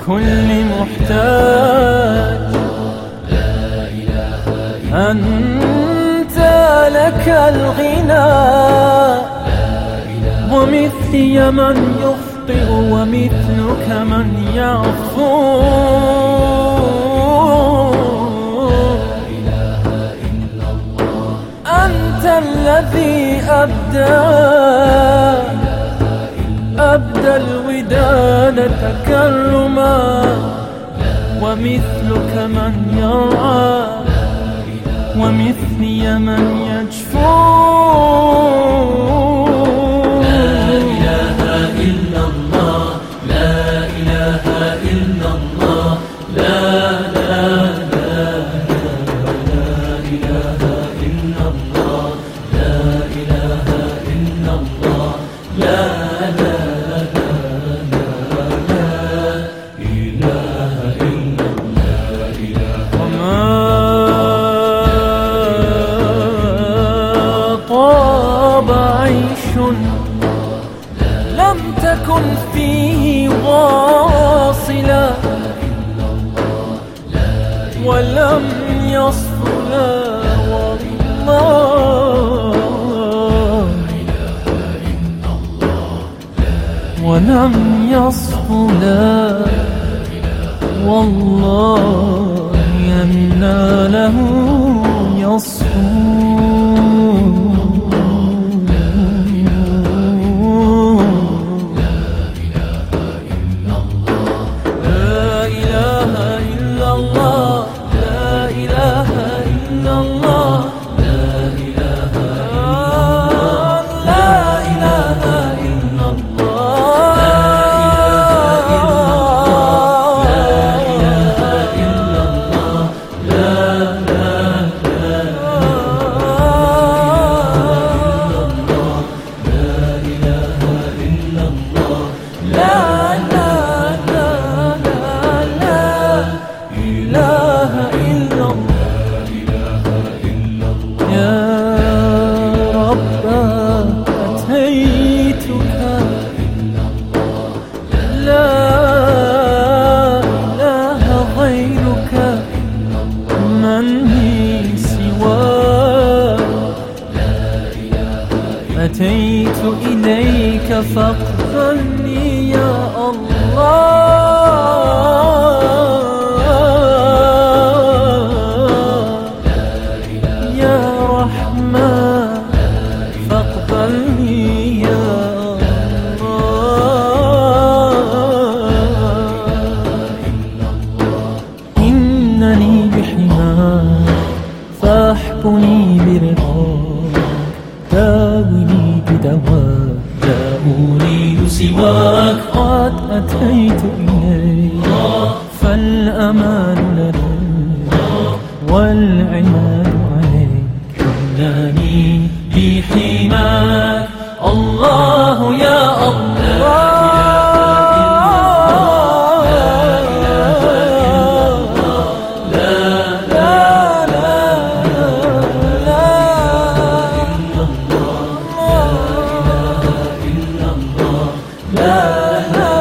كل محتاج. أنت لك الغنى، ومثلي من يخطئ ومثلك من يعفو. أنت الذي أبدى الوداد تكرما، ومثلك من يرعى ومثلي من يجفو. لا إله إلا الله، لا إله إلا الله، لا لا لا لا إله إلا الله، لا إله إلا الله، لا لا لا لا إله إلا الله. وما طاب عيش لم تكن فيه واصلا، ولم يصف لا والله، ولم يصف لا والله، يمنى له يصفو. أتيت إليك فاقبلني يا الله، يا رحمن فاقبلني يا الله. إنني بحماك فاحبني برضاك، داوني بدواك لا أريد سواك. قد أتيت إليك فالأمان لديك والعناد عليك، إنني بحماك الله يا الله. لا